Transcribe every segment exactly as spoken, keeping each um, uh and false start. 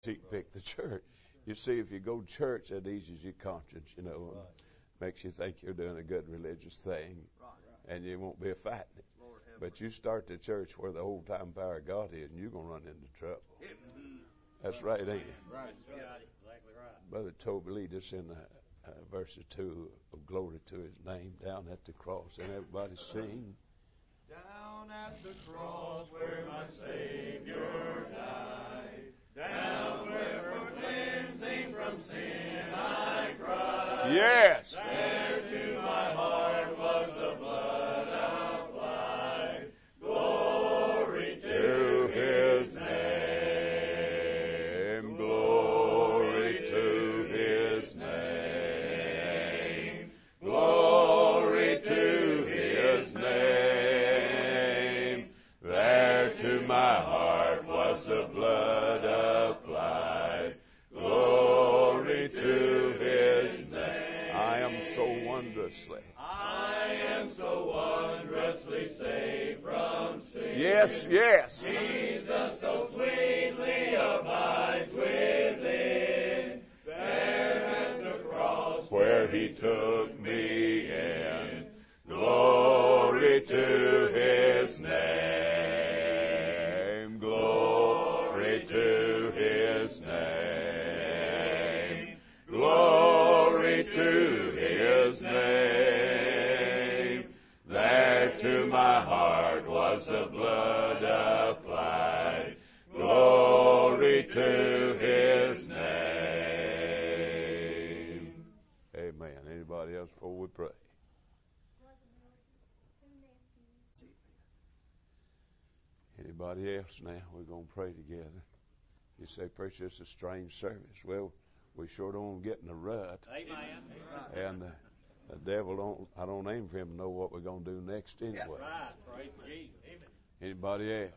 pick the church. You see, if you go to church, that eases your conscience, you know, and makes you think you're doing a good religious thing, and you won't be a fighting it. But you start the church where the old time power of God is, and you're going to run into trouble. That's right, ain't it? Right. Exactly right. Brother Toby lead us in uh, uh, verse two of glory to his name down at the cross. And everybody sing. Down at the cross where my Savior died, down where for cleansing from sin I cried. Yes. There to my heart was the blood applied. Glory to, to his name. Glory to his name. Glory to his name. There to my heart was the blood applied. Glory to his name. I am so wondrously. I am so wondrously saved from sin. Yes, yes. Jesus so sweetly abides within. There at the cross where he took me in. Glory to his name. Glory to his name. Glory to his name. There to my heart was the blood applied. Glory to his name. Amen. Anybody else before we pray? Anybody else now? We're going to pray together. You say, preacher, it's a strange service. Well, we sure don't get in a rut. Amen. And uh, the devil don't, I don't aim for him to know what we're going to do next anyway. Right. Praise Jesus. Amen. Anybody else?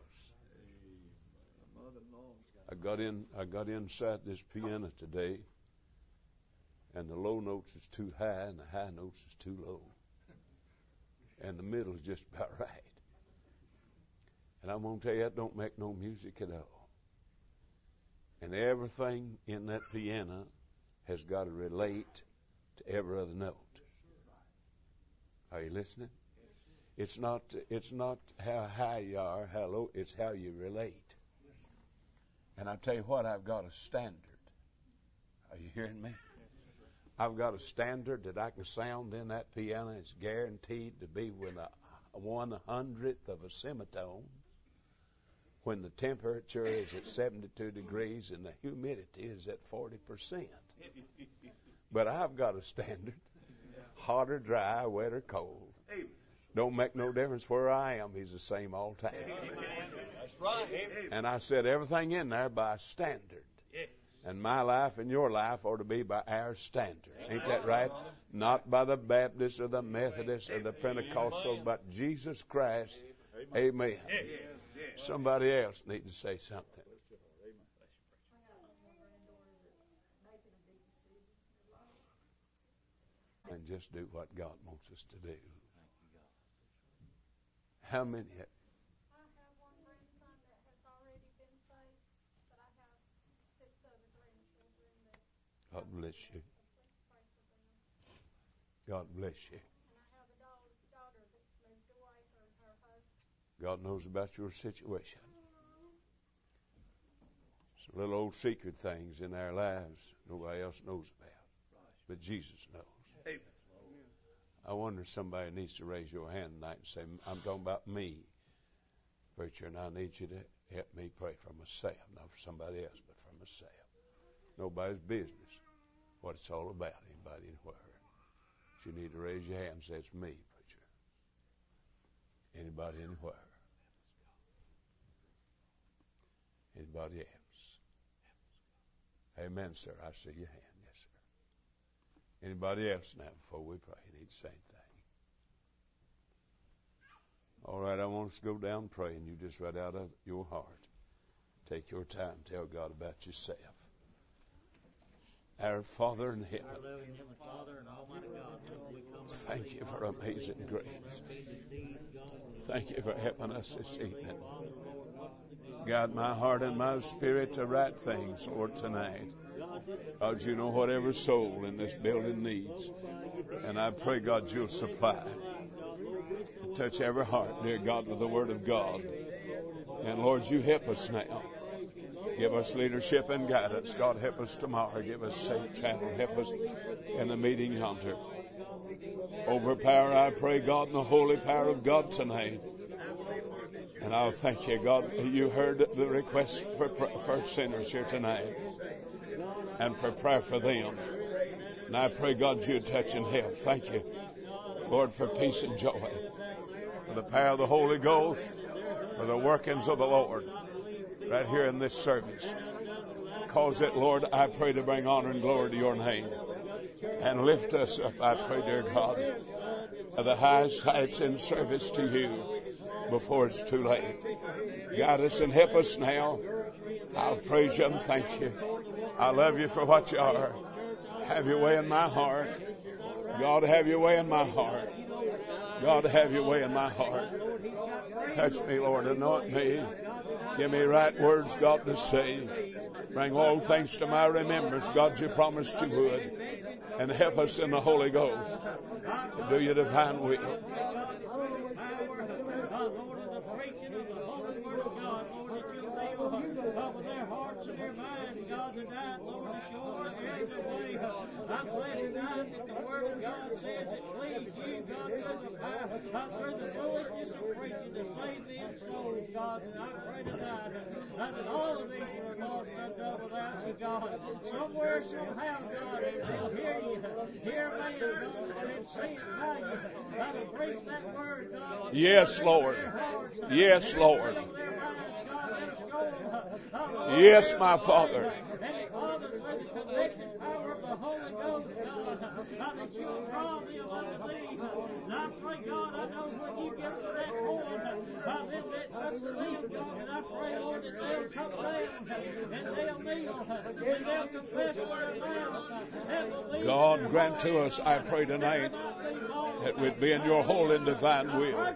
I got in, I got inside this piano today, and the low notes is too high, and the high notes is too low. And the middle is just about right. And I'm going to tell you, that don't make no music at all. And everything in that piano has got to relate to every other note. Are you listening? It's not, it's not how high you are, how low, it's how you relate. And I tell you what, I've got a standard. Are you hearing me? I've got a standard that I can sound in that piano. It's guaranteed to be with a one hundredth of a semitone when the temperature is at seventy-two degrees and the humidity is at forty percent. But I've got a standard. Hot or dry, wet or cold. Don't make no difference where I am. He's the same all the time. That's right. And I said everything in there by standard. And my life and your life ought to be by our standard. Ain't that right? Not by the Baptist or the Methodist or the Pentecostal, but Jesus Christ. Amen. Somebody else needs to say something. And just do what God wants us to do. How many? I have one grandson that has already been saved, but I have six other grandchildren that. God bless you. God bless you. And I have a daughter, daughter that's moved away from her husband. God knows about your situation. Some little old secret things in our lives nobody else knows about, but Jesus knows. I wonder if somebody needs to raise your hand tonight and say, I'm talking about me, preacher, and I need you to help me pray for myself, not for somebody else, but for myself. Nobody's business what it's all about, anybody anywhere. If you need to raise your hand and say, it's me, preacher. Anybody anywhere? Anybody else? Amen, sir. I see your hand. Yes, sir. Anybody else now before we pray? You need the same thing. All right, I want us to go down and pray, and you just right out of your heart. Take your time. Tell God about yourself. Our Father in heaven, thank you for amazing grace. Thank you for helping us this evening. Guide my heart and my spirit to right things, Lord, tonight. God, you know what every soul in this building needs. And I pray, God, you'll supply. Touch every heart, dear God, with the Word of God. And Lord, you help us now. Give us leadership and guidance. God, help us tomorrow. Give us safe travel. Help us in the meeting yonder. Overpower, I pray, God, in the holy power of God tonight. And I'll thank you, God. You heard the request for, for sinners here tonight and for prayer for them. And I pray, God, you touch and help. Thank you, Lord, for peace and joy, for the power of the Holy Ghost, for the workings of the Lord right here in this service. Cause it, Lord, I pray, to bring honor and glory to your name. And lift us up, I pray, dear God, to the highest heights in service to you before it's too late. Guide us and help us now. I'll praise you and thank you. I love you for what you are. Have your way in my heart. God, have your way in my heart. God, have your way in my heart. Touch me, Lord. Anoint me. Give me right words, God, to say. Bring all things to my remembrance, God, you promised you would. And help us in the Holy Ghost to do your divine will. Over their hearts and their minds, God, tonight, Lord, to show us the way. I'm glad tonight that the Word of God says it please you, God, through the power, uh, through the foolishness of preaching to save them souls, God. And I pray tonight uh, that all of these are lost and done without you, God. Somewhere, somehow, God, they'll hear you, hear me, God, and see it by you. I will preach that Word, God. Yes, Lord. Yes, Lord. Yes, my Father. And Father, through the convicting power of the Holy Ghost, God, that you will draw them unto thee. And I pray, God, I know when you get to that point, uh, them that such believe, God, and I pray, Lord, that they'll come down and they'll kneel and they'll confess with their mouths and believe. God, grant to us, I pray tonight, that we'd be in your holy and divine will.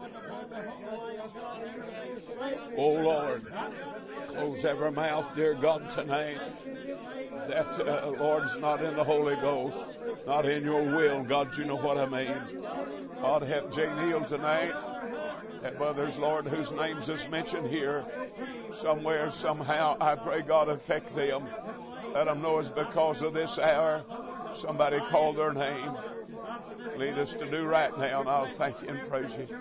Oh, Lord, close every mouth, dear God, tonight. That, uh, Lord's not in the Holy Ghost, not in your will. God, you know what I mean. God, help Jay Neal tonight. Help others, Lord, whose names is mentioned here. Somewhere, somehow, I pray, God, affect them. Let them know it's because of this hour. Somebody called their name. Lead us to do right now, and I'll thank you and praise you.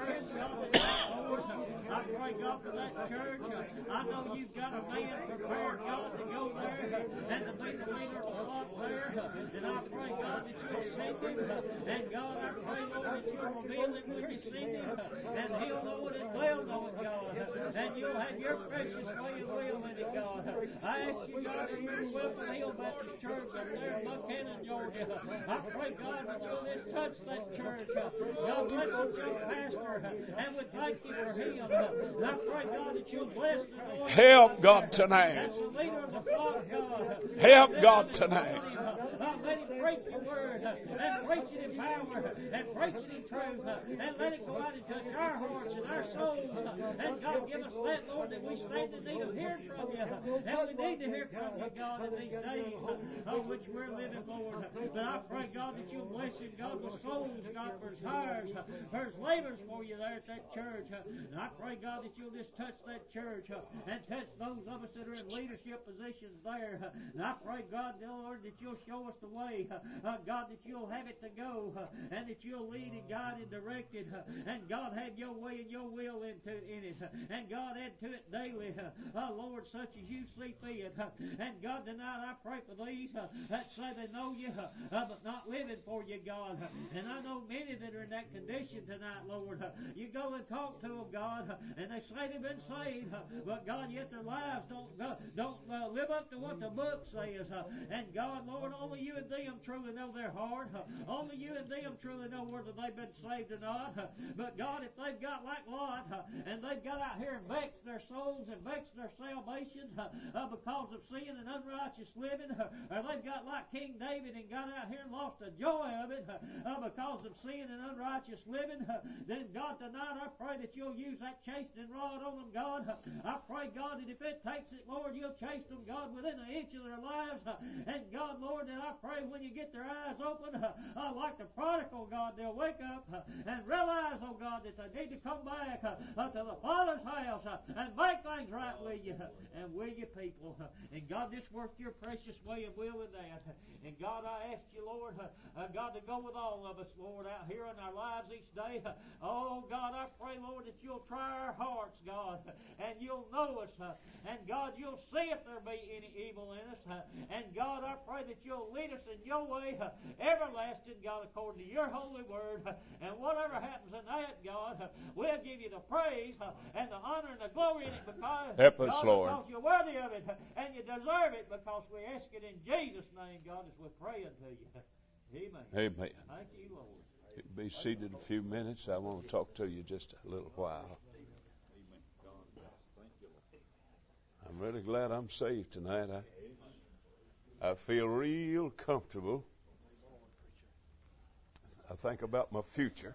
I pray, God, for that church. I know you've got a man prepared, God, to go there and to be the leader of the flock there. And I pray, God, that you'll send him. And God, I pray, Lord, that you'll reveal him when you send him. And he'll know it and they'll know it, God. And you'll have your precious way and will in it, God. I ask you, God, to move Wilson Hill Baptist Church up there in Buchanan, Georgia. I pray, God, that you'll just touch that church. God, bless the young pastor. And we thank you for him. And I pray, God, that you'll bless the Lord. Help, God, tonight. As the leader of the flock, God. Help, God, tonight. Uh, let him preach your word, uh, and preach it in power, and preach it in truth, uh, and let it go out and touch our hearts and our souls. Uh, and God, give us that, Lord, that we stand in need of hearing from you. Uh, and we need to hear from you, God, in these days uh, on which we're living, Lord. Uh, but I pray, God, that you'll bless him, God, with souls, God, for his hires, uh, for his labors for you there at that church. Uh, and I pray, God, that you'll just touch that church uh, and touch those of us that are in leadership positions there. Uh, and I pray, God, Lord, that you'll show us the way, uh, uh, God, that you'll have it to go, uh, and that you'll lead and guide and direct it, uh, and God, have your way and your will into in it, uh, and God, add to it daily, uh, uh, Lord, such as you see fit. Uh, and God, tonight I pray for these uh, that say they know you, uh, uh, but not living for you, God. Uh, and I know many that are in that condition tonight, Lord. Uh, you go and talk to them, God, uh, and they say they've been saved, uh, but God, yet their lives don't uh, don't uh, live up to what the book says. Uh, and God, Lord, only you and them truly know their heart. Only you and them truly know whether they've been saved or not. But God, if they've got like Lot, and they've got out here and vexed their souls and vexed their salvation uh, because of sin and unrighteous living, or they've got like King David and got out here and lost the joy of it uh, because of sin and unrighteous living, uh, then God, tonight I pray that you'll use that chastening rod on them, God. I pray, God, that if it takes it, Lord, you'll chase them, God, within an inch of their lives. Uh, and God, Lord, that I pray when you get their eyes open, uh, uh, like the prodigal, God, they'll wake up uh, and realize, oh God, that they need to come back uh, uh, to the Father's house uh, and make things right with you uh, and with your people. Uh, and God, just work your precious way of will in that. And God, I ask you, Lord, uh, uh, God, to go with all of us, Lord, out here in our lives each day. Uh, oh, God, I pray, Lord, that you'll try our hearts, God, and you'll know us. Uh, and God, you'll see if there be any evil in us. Uh, and God, I pray that you'll lead us in your way, uh, everlasting, God, according to your holy word. Uh, and whatever happens in that, God, uh, we'll give you the praise uh, and the honor and the glory in it because, Help us, God, Lord. because you're worthy of it uh, and you deserve it because we ask it in Jesus' name, God, as we pray unto you. Amen. Amen. Thank you, Lord. Be seated a few minutes. I want to talk to you just a little while. I'm really glad I'm saved tonight. I, I feel real comfortable. I think about my future.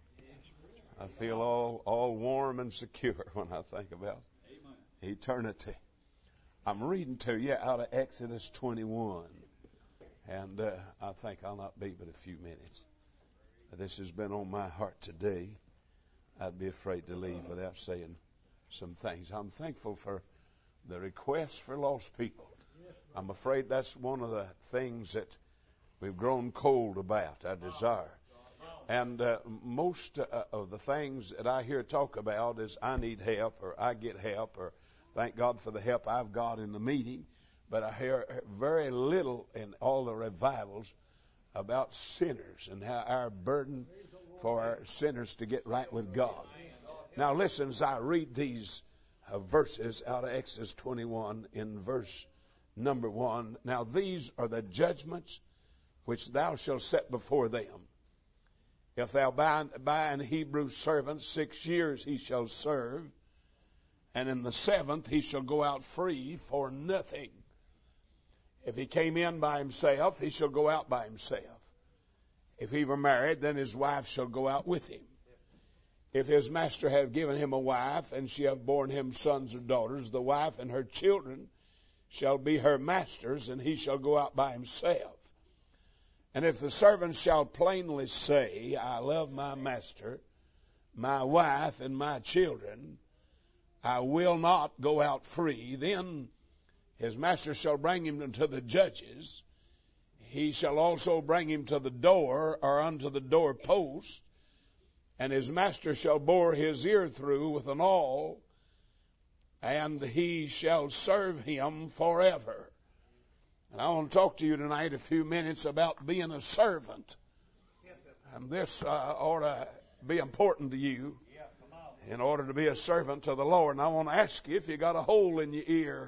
I feel all, all warm and secure when I think about eternity. I'm reading to you out of Exodus twenty-one. And uh, I think I'll not be but a few minutes. This has been on my heart today. I'd be afraid to leave without saying some things. I'm thankful for the requests for lost people. I'm afraid that's one of the things that we've grown cold about, our desire. And uh, most uh, of the things that I hear talk about is I need help or I get help or thank God for the help I've got in the meeting. But I hear very little in all the revivals about sinners and how our burden for our sinners to get right with God. Now listen as I read these uh, verses out of Exodus twenty-one in verse number one. Now these are the judgments which thou shalt set before them. If thou buy, buy an Hebrew servant, six years he shall serve, and in the seventh he shall go out free for nothing. If he came in by himself, he shall go out by himself. If he were married, then his wife shall go out with him. If his master have given him a wife, and she have borne him sons or daughters, the wife and her children shall be her master's, and he shall go out by himself. And if the servant shall plainly say, I love my master, my wife, and my children, I will not go out free, then his master shall bring him unto the judges. He shall also bring him to the door or unto the doorpost, and his master shall bore his ear through with an awl, and he shall serve him forever. And I want to talk to you tonight a few minutes about being a servant. And this uh, ought to be important to you in order to be a servant to the Lord. And I want to ask you if you got a hole in your ear.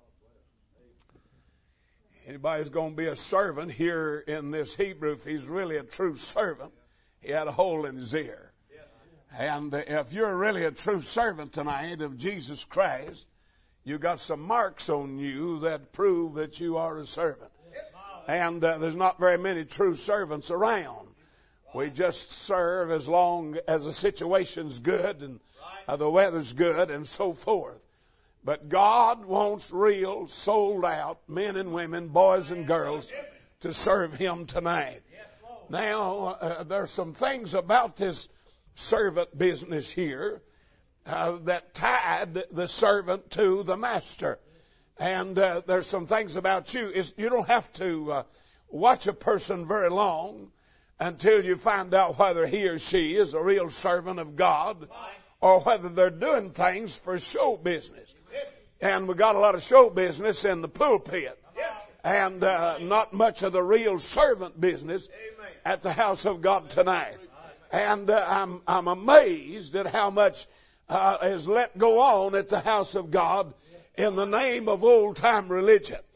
Anybody's going to be a servant here in this Hebrew, if he's really a true servant, he had a hole in his ear. And if you're really a true servant tonight of Jesus Christ, you got some marks on you that prove that you are a servant. And uh, there's not very many true servants around. We just serve as long as the situation's good and uh, the weather's good and so forth. But God wants real, sold out men and women, boys and girls to serve Him tonight. Now, uh, there's some things about this servant business here uh, that tied the servant to the master. And uh, there's some things about you. It's, you don't have to uh, watch a person very long until you find out whether he or she is a real servant of God or whether they're doing things for show business. And we got a lot of show business in the pulpit. And uh, not much of the real servant business at the house of God tonight. And uh, I'm, I'm amazed at how much uh, is let go on at the house of God in the name of old-time religion.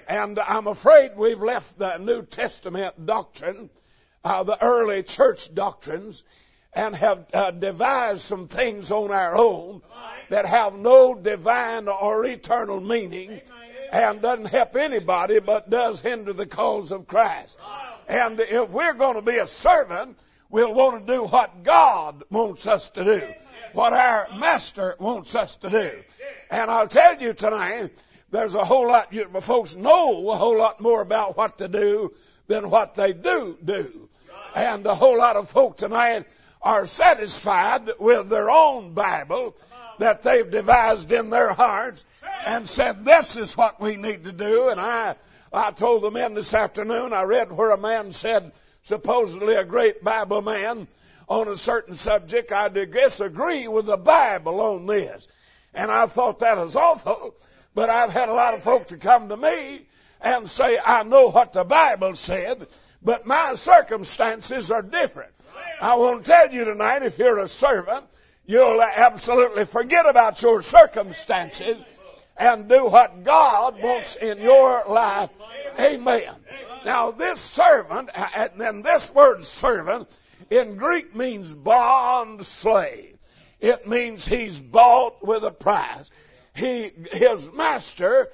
And I'm afraid we've left the New Testament doctrine, uh, the early church doctrines, and have uh, devised some things on our own that have no divine or eternal meaning and doesn't help anybody but does hinder the cause of Christ. And if we're going to be a servant, we'll want to do what God wants us to do, what our Master wants us to do. And I'll tell you tonight, there's a whole lot, you, folks know a whole lot more about what to do than what they do do. And a whole lot of folk tonight are satisfied with their own Bible that they've devised in their hearts and said, this is what we need to do. And I, I told the men this afternoon, I read where a man said, supposedly a great Bible man, on a certain subject, I disagree with the Bible on this. And I thought that was awful. But I've had a lot of folk to come to me and say, I know what the Bible said, but my circumstances are different. I want to tell you tonight, if you're a servant, you'll absolutely forget about your circumstances and do what God wants in your life. Amen. Now this servant, and then this word servant in Greek means bond slave. It means he's bought with a price. He, his master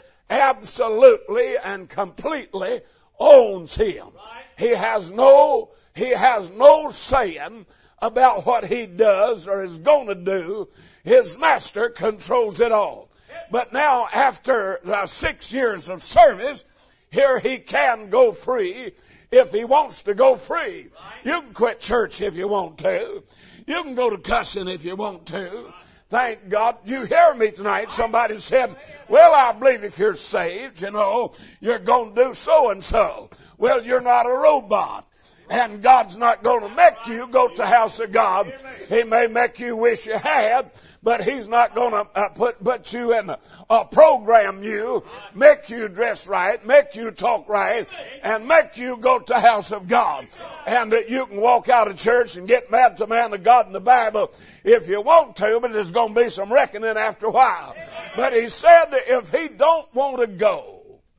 absolutely and completely owns him. He has no, he has no saying about what he does or is going to do. His master controls it all. But now after uh, six years of service, here he can go free if he wants to go free. You can quit church if you want to. You can go to cussing if you want to. Thank God. You hear me tonight. Somebody said, well, I believe if you're saved, you know, you're going to do so and so. Well, you're not a robot. And God's not going to make you go to the house of God. He may make you wish you had, but He's not going to uh, put, put you in, a, uh, program you, make you dress right, make you talk right, and make you go to the house of God. And that you can walk out of church and get mad at the man of God in the Bible if you want to, but there's going to be some reckoning after a while. But He said that if he don't want to go,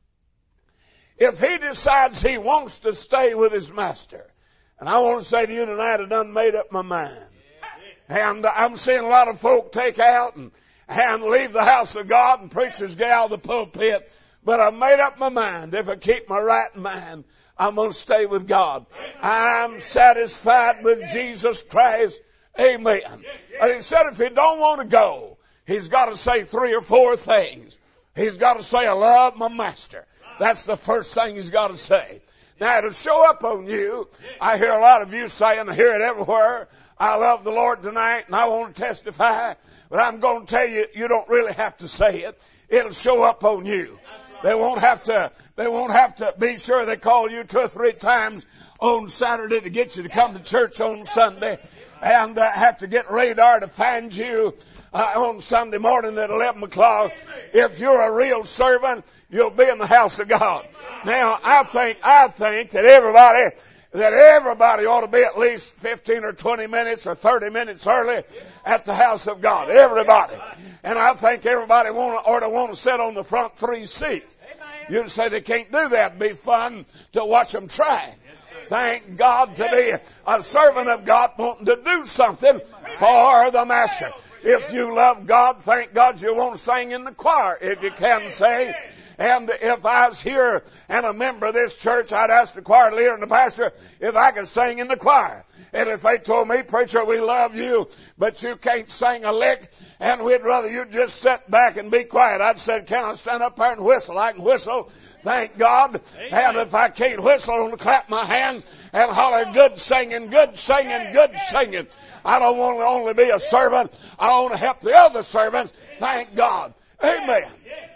if he decides he wants to stay with his master, and I want to say to you tonight, I done made up my mind. And I'm seeing a lot of folk take out and, and leave the house of God, and preachers get out of the pulpit. But I made up my mind, if I keep my right mind, I'm going to stay with God. I'm satisfied with Jesus Christ. Amen. And he said if he don't want to go, he's got to say three or four things. He's got to say, I love my master. That's the first thing he's got to say. Now, it'll show up on you. I hear a lot of you saying, I hear it everywhere, I love the Lord tonight and I want to testify. But I'm going to tell you, you don't really have to say it. It'll show up on you. They won't have to, they won't have to be sure they call you two or three times on Saturday to get you to come to church on Sunday, and uh, have to get radar to find you uh, on Sunday morning at eleven o'clock. If you're a real servant, you'll be in the house of God. Now, I think, I think that everybody, that everybody ought to be at least fifteen or twenty minutes or thirty minutes early at the house of God. Everybody. And I think everybody want to, ought to want to sit on the front three seats. You say they can't do that. It'd be fun to watch them try. Thank God to be a servant of God wanting to do something for the master. If you love God, thank God you won't sing in the choir if you can say. And if I was here and a member of this church, I'd ask the choir leader and the pastor if I could sing in the choir. And if they told me, preacher, we love you, but you can't sing a lick, and we'd rather you just sit back and be quiet, I'd say, can I stand up there and whistle? I can whistle. Thank God. And if I can't whistle, I'm going to clap my hands and holler, good singing, good singing, good singing. I don't want to only be a servant. I want to help the other servants. Thank God. Amen.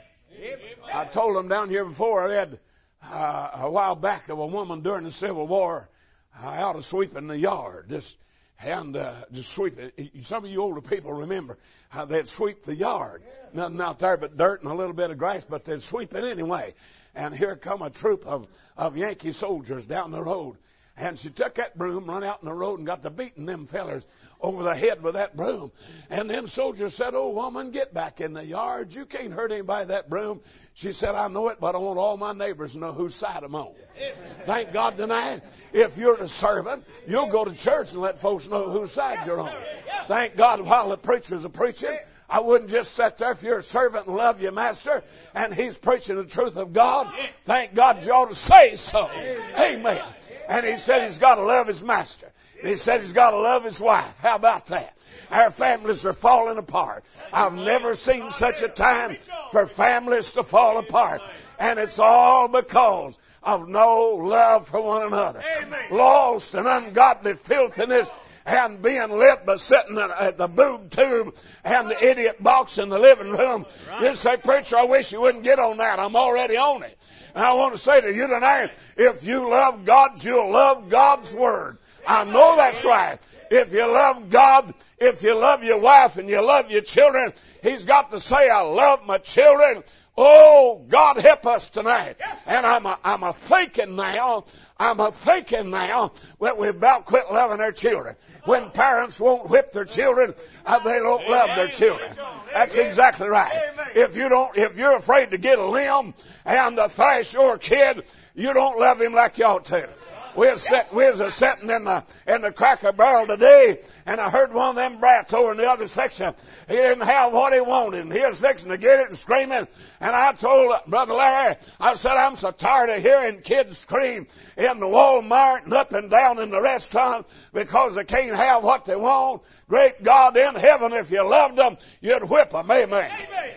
I told them down here before, I had uh, a while back of a woman during the Civil War uh, out of sweeping the yard. Just and uh, just sweeping. Some of you older people remember how they'd sweep the yard. Nothing out there but dirt and a little bit of grass, but they'd sweep it anyway. And here come a troop of, of Yankee soldiers down the road. And she took that broom, run out in the road, and got to beating them fellers over the head with that broom. And then soldier said, "Oh, woman, get back in the yard. You can't hurt anybody with that broom." She said, "I know it, but I want all my neighbors to know whose side I'm on." Thank God tonight, if you're a servant, you'll go to church and let folks know whose side you're on. Thank God while the preachers are preaching, I wouldn't just sit there. If you're a servant and love your master and he's preaching the truth of God, thank God you ought to say so. Amen. And he said he's got to love his master. And he said he's got to love his wife. How about that? Our families are falling apart. I've never seen such a time for families to fall apart. And it's all because of no love for one another. Lost and ungodly filthiness and being lit by sitting at the boob tube and the idiot box in the living room. You say, "Preacher, I wish you wouldn't get on that. I'm already on it." And I want to say to you tonight, if you love God, you'll love God's Word. I know that's right. If you love God, if you love your wife and you love your children, He's got to say, "I love my children." Oh, God help us tonight. And I'm a, I'm a thinking now, I'm a thinking now that we about quit loving our children. When parents won't whip their children, uh, they don't love their children. That's exactly right. If you don't, if you're afraid to get a limb and to thrash your kid, you don't love him like you ought to. We was, sit, we was sitting in the, in the Cracker Barrel today, and I heard one of them brats over in the other section. He didn't have what he wanted, and he was fixing to get it and screaming. And I told Brother Larry, I said, "I'm so tired of hearing kids scream in the Walmart and up and down in the restaurant because they can't have what they want. Great God in heaven, if you loved them, you'd whip them." Amen. Amen.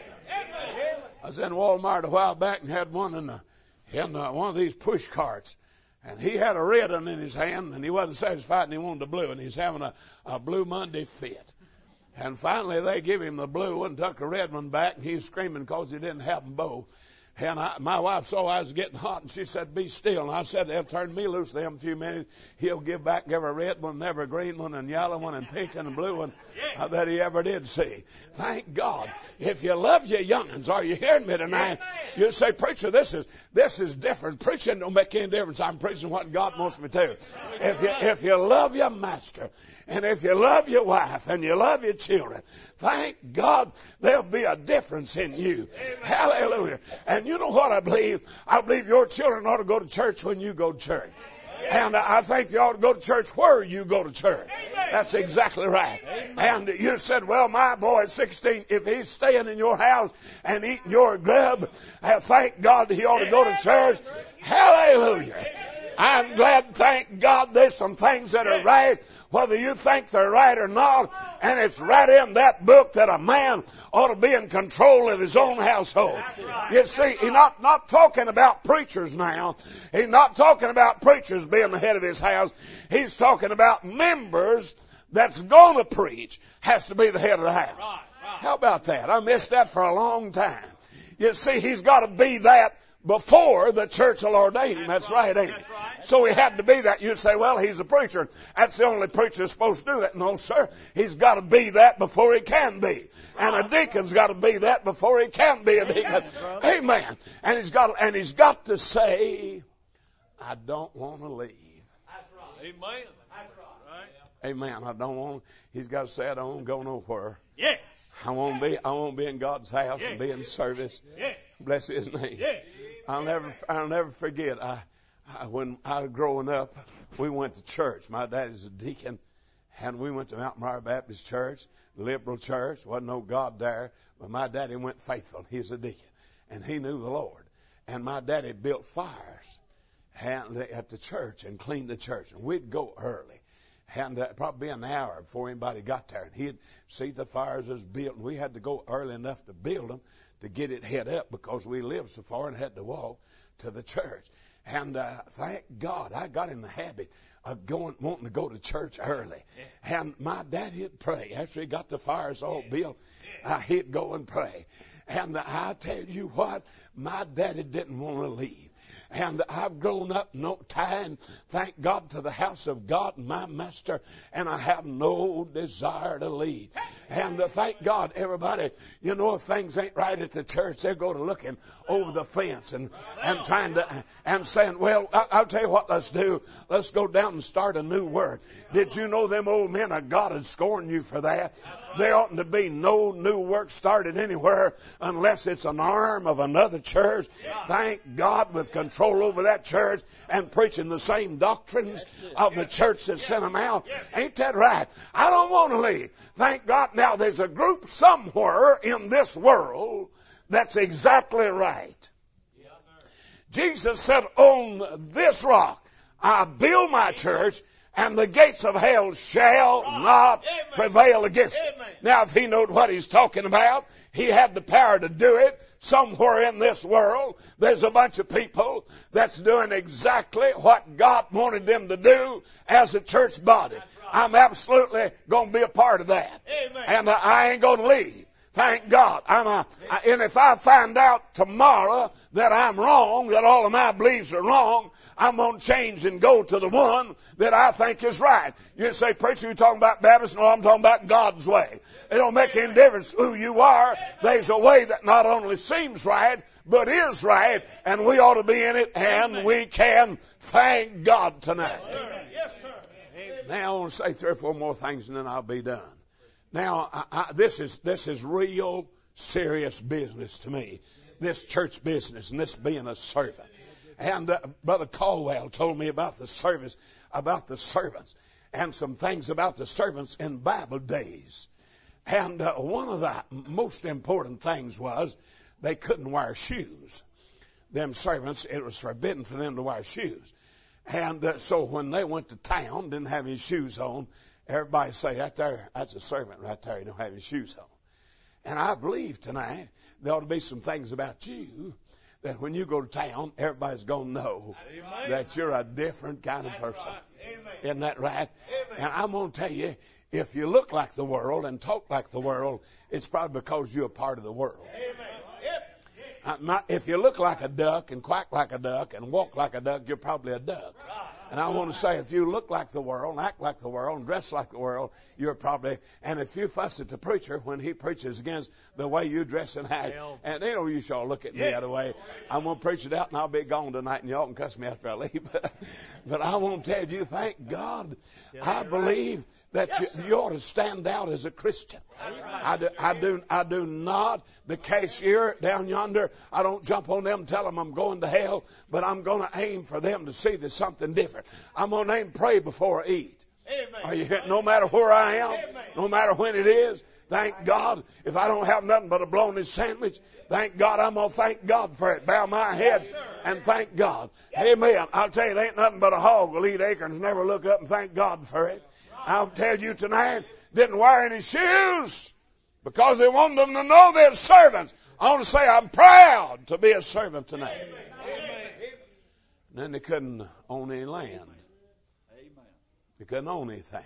I was in Walmart a while back and had one in, the, in the, one of these push carts. And he had a red one in his hand, and he wasn't satisfied, and he wanted the blue, and he's having a, a Blue Monday fit. And finally, they give him the blue one, took the red one back, and he was screaming because he didn't have them both. And I, my wife saw I was getting hot, and she said, "Be still." And I said, "They'll turn me loose them a few minutes. He'll give back every red one, every green one, and yellow one, and pink and blue one uh, that he ever did see." Thank God. If you love your young'uns, are you hearing me tonight? You say, "Preacher, this is this is different." Preaching don't make any difference. I'm preaching what God wants me to. If you if you love your master, and if you love your wife, and you love your children, thank God there'll be a difference in you. Hallelujah. And you know what I believe? I believe your children ought to go to church when you go to church. And I think you ought to go to church where you go to church. That's exactly right. And you said, "Well, my boy at sixteen, if he's staying in your house and eating your grub, thank God he ought to go to church." Hallelujah. I'm glad, thank God, there's some things that are right, whether you think they're right or not. And it's right in that book that a man ought to be in control of his own household. You see, he's not, not talking about preachers now. He's not talking about preachers being the head of his house. He's talking about members that's going to preach has to be the head of the house. How about that? I missed that for a long time. You see, he's got to be that before the church will ordain him. That's right, ain't it? So he had to be that. You say, "Well, he's a preacher. That's the only preacher that's supposed to do that." No, sir. He's got to be that before he can be. And a deacon's got to be that before he can be a deacon. Amen. And he's got, and he's got to say, "I don't want to leave." That's right. Amen. That's right. Amen. I don't want, he's got to say, "I don't want to go nowhere." Yes. I want to be, I want to be in God's house Yes. and be in service. Yes. Bless His name. Yes. I'll never, I'll never forget. I, I, when I was growing up, we went to church. My daddy's a deacon, and we went to Mount Mara Baptist Church, liberal church. Wasn't no God there, but my daddy went faithful. He's a deacon, and he knew the Lord. And my daddy built fires at the church and cleaned the church, and we'd go early. And uh, probably an hour before anybody got there. And he'd see the fires was built, and we had to go early enough to build them to get it head up because we lived so far and had to walk to the church. And uh, thank God I got in the habit of going, wanting to go to church early. And my dad, he'd pray. After he got the fires all built, uh, he'd go and pray. And uh, I tell you what, my daddy didn't want to leave. And I've grown up no time, thank God, to the house of God, my master, and I have no desire to leave. And uh, thank God, everybody, you know, if things ain't right at the church, they go to looking over the fence and, and trying to, and saying, well, I, I'll tell you what let's do. Let's go down and start a new work. Did you know them old men of God had scorned you for that? There oughtn't to be no new work started anywhere unless it's an arm of another church. Thank God, with control over that church and preaching the same doctrines of the church that sent them out. Ain't that right? I don't want to leave. Thank God now there's a group somewhere in this world that's exactly right. Jesus said, on this rock I build my church, and the gates of hell shall not prevail against it. Now, if he knew what he's talking about, he had the power to do it. Somewhere in this world, there's a bunch of people that's doing exactly what God wanted them to do as a church body. I'm absolutely going to be a part of that. And I ain't going to leave. Thank God. I'm a, and if I find out tomorrow that I'm wrong, that all of my beliefs are wrong, I'm going to change and go to the one that I think is right. You say, preacher, you're talking about Baptist? No, I'm talking about God's way. It don't make any difference who you are. There's a way that not only seems right, but is right, and we ought to be in it, and we can. Thank God tonight. Yes, sir. Yes, sir. Now I want to say three or four more things, and then I'll be done. Now, I, I, this is this is real serious business to me, this church business, and this being a servant. And uh, Brother Caldwell told me about the service, about the servants, and some things about the servants in Bible days. And uh, one of the most important things was they couldn't wear shoes. Them servants, it was forbidden for them to wear shoes. And uh, so when they went to town, didn't have any shoes on, everybody say, that there, that's a servant right there, he don't have his shoes on. And I believe tonight there ought to be some things about you that when you go to town, everybody's going to know Amen. That you're a different kind of person. Right. Isn't that right? Amen. And I'm going to tell you, if you look like the world and talk like the world, it's probably because you're a part of the world. Amen. Uh, not, if you look like a duck and quack like a duck and walk like a duck, you're probably a duck. And I want to say, if you look like the world and act like the world and dress like the world, you're probably, and if you fuss at the preacher when he preaches against the way you dress and act, and they know you shall look at me the other way, I'm going to preach it out and I'll be gone tonight and y'all can cuss me after I leave. But, but I want to tell you, thank God, I believe that you, you ought to stand out as a Christian. I do, I do, I do not. The cashier down yonder, I don't jump on them and tell them I'm going to hell, but I'm going to aim for them to see there's something different. I'm going to aim pray before I eat. Amen. Are you hearing? No matter where I am, Amen. No matter when it is, thank God. If I don't have nothing but a bologna sandwich, thank God, I'm going to thank God for it. Bow my head and thank God. Amen. I'll tell you, there ain't nothing but a hog will eat acorns, never look up and thank God for it. I'll tell you tonight, didn't wear any shoes because they wanted them to know they're servants. I want to say I'm proud to be a servant tonight. Amen. And then they couldn't own any land. They couldn't own anything.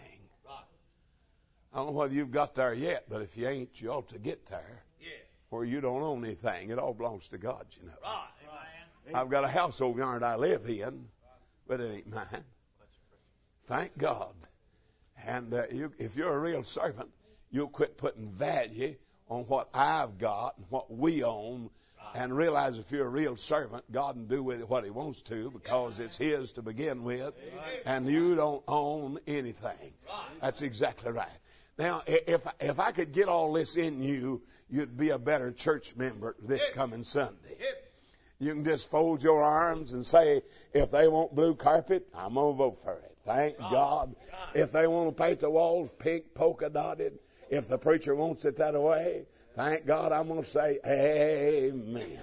I don't know whether you've got there yet, but if you ain't, you ought to get there where you don't own anything. It all belongs to God, you know. I've got a house over yonder that I live in, but it ain't mine. Thank God. And uh, you, if you're a real servant, you'll quit putting value on what I've got and what we own, and realize if you're a real servant, God can do with it what he wants to because it's his to begin with, and you don't own anything. That's exactly right. Now, if, if I could get all this in you, you'd be a better church member this coming Sunday. You can just fold your arms and say, if they want blue carpet, I'm going to vote for it. Thank God. If they want to paint the walls pink, polka dotted, if the preacher wants it that way, thank God, I'm going to say amen.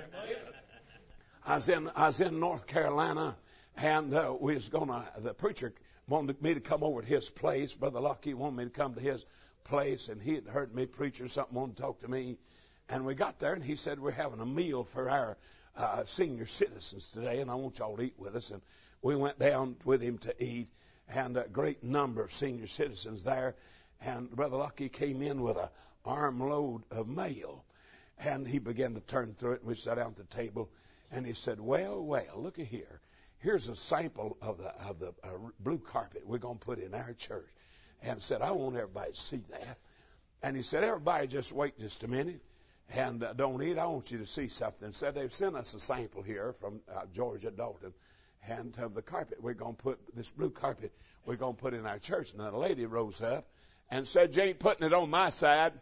I was in, I was in North Carolina, and uh, we was going to, the preacher wanted me to come over to his place. Brother Lucky wanted me to come to his place, and he had heard me preach or something, wanted to talk to me. And we got there, and he said, we're having a meal for our uh, senior citizens today, and I want y'all to eat with us. And we went down with him to eat, and a great number of senior citizens there. And Brother Lucky came in with a armload of mail, and he began to turn through it, and we sat down at the table, And he said, well, well, look at here. Here's a sample of the of the uh, blue carpet we're going to put in our church. And said, I want everybody to see that. And he said, everybody just wait just a minute and uh, don't eat. I want you to see something. Said they've sent us a sample here from uh, Georgia, Dalton. And of uh, the carpet we're going to put, this blue carpet we're going to put in our church. And a lady rose up and said, you ain't putting it on my side.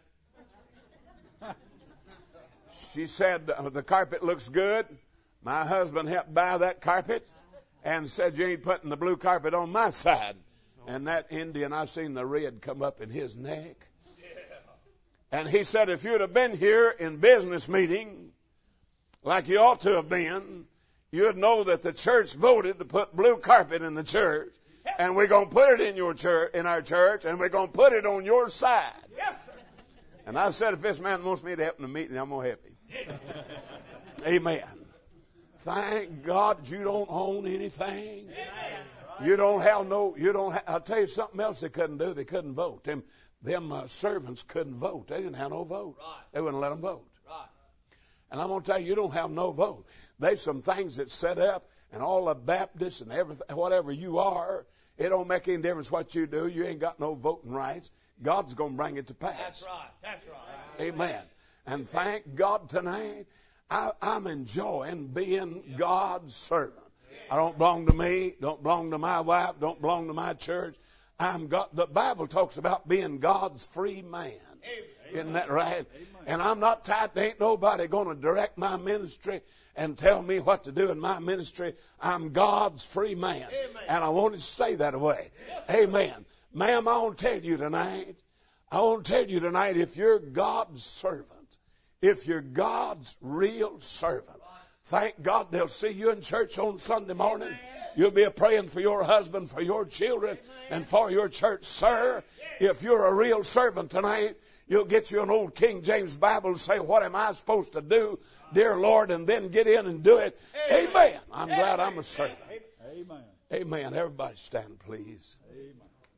She said, uh, the carpet looks good. My husband helped buy that carpet and said, you ain't putting the blue carpet on my side. And that Indian, I seen the red come up in his neck. And he said, if you'd have been here in business meeting like you ought to have been, you'd know that the church voted to put blue carpet in the church. And we're going to put it in your church, in our church, and we're going to put it on your side. Yes, sir. And I said, if this man wants me to help in the meeting, I'm going to help him. Amen. Thank God you don't own anything. Amen. You don't have no, you don't have, I'll tell you something else they couldn't do. They couldn't vote. Them, them uh, servants couldn't vote. They didn't have no vote. Right. They wouldn't let them vote. Right. And I'm going to tell you, you don't have no vote. There's some things that set up, and all the Baptists and everything, whatever you are, it don't make any difference what you do. You ain't got no voting rights. God's going to bring it to pass. That's right. That's right. Amen. And thank God tonight, I, I'm enjoying being God's servant. I don't belong to me, don't belong to my wife, don't belong to my church. I'm God. The Bible talks about being God's free man. Amen. Isn't that right? Amen. And I'm not tied. There ain't nobody going to direct my ministry and tell me what to do in my ministry. I'm God's free man. Amen. And I want it to stay that way. Amen. Ma'am, I want to tell you tonight, I want to tell you tonight, if you're God's servant, if you're God's real servant, thank God they'll see you in church on Sunday morning. You'll be praying for your husband, for your children, and for your church. Sir, if you're a real servant tonight, you'll get you an old King James Bible and say, what am I supposed to do, dear Lord, and then get in and do it. Amen. I'm glad I'm a servant. Amen. Amen. Everybody stand, please. Amen.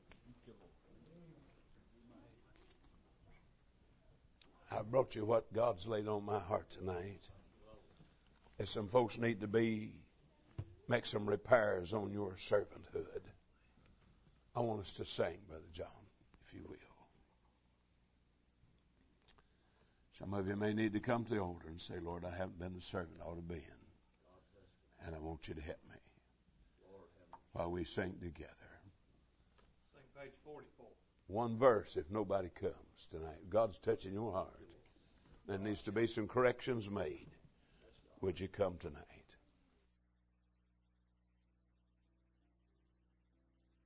I brought you what God's laid on my heart tonight. As some folks need to be, make some repairs on your servanthood. I want us to sing, Brother John, if you will. Some of you may need to come to the altar and say, Lord, I haven't been the servant I ought to be in. And I want you to help me while we sing together. Sing page forty-four. One verse if nobody comes tonight. God's touching your heart. There needs to be some corrections made. Would you come tonight?